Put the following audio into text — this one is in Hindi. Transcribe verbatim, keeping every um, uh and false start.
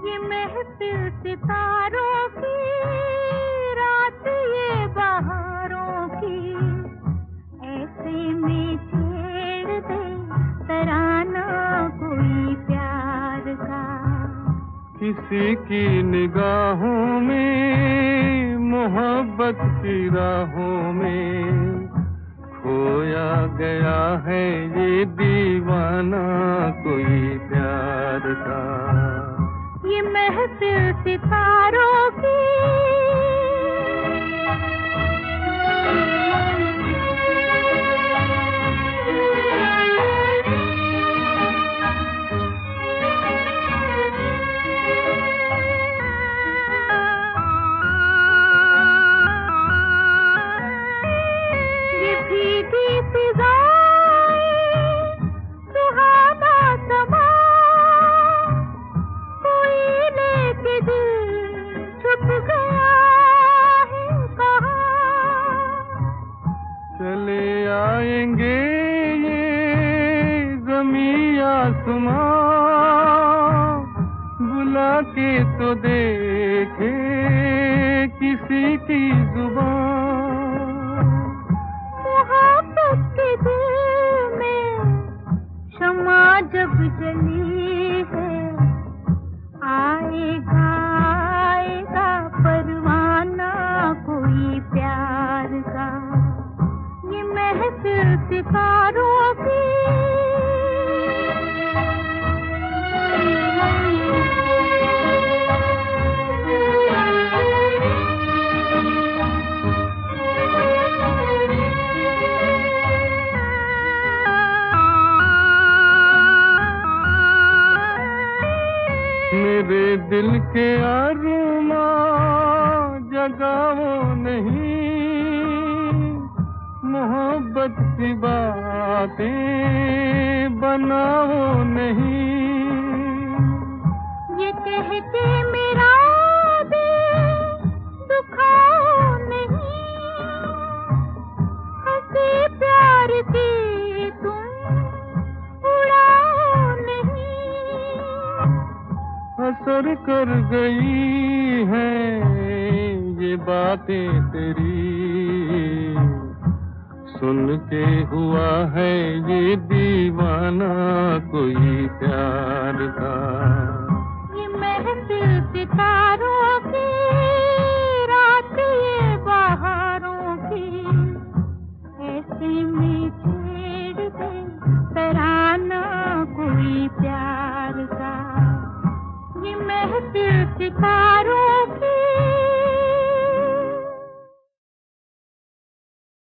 ये महफिल सितारों की, रात ये बहारों की, ऐसे में छेड़ दे तराना कोई प्यार का। किसी की निगाहों में, मोहब्बत की राहों में खोया गया है ये दीवाना कोई प्यार का। ये महफिल सितारों की, ये भीगी फिजाएं, सुहाना समा, कोई लेके दिल छुप गया है कहाँ। चले आएंगे ये ज़मीं आसमां, बुला के तो देखे किसी की जुबान। मोहब्बत के दिल में शमा जब जली है, आएगा आएगा परवाना कोई प्यार का। ये महफिल सितारों की, मेरे दिल के अरुमा जगाओ नहीं, मोहब्बत की बातें बनाओ नहीं। ये कह के मेरा दिल दुखाओ नहीं, हंसी प्यार की तुम उड़ाओ नहीं। असर कर गई हैं ये बातें तेरी, सुन के हुआ है ये दीवाना कोई प्यार का। ये महफिल सितारों की, रात ये बहारों की, ऐसे में छेड़ दे तराना कोई प्यार का। ये महफिल सितारों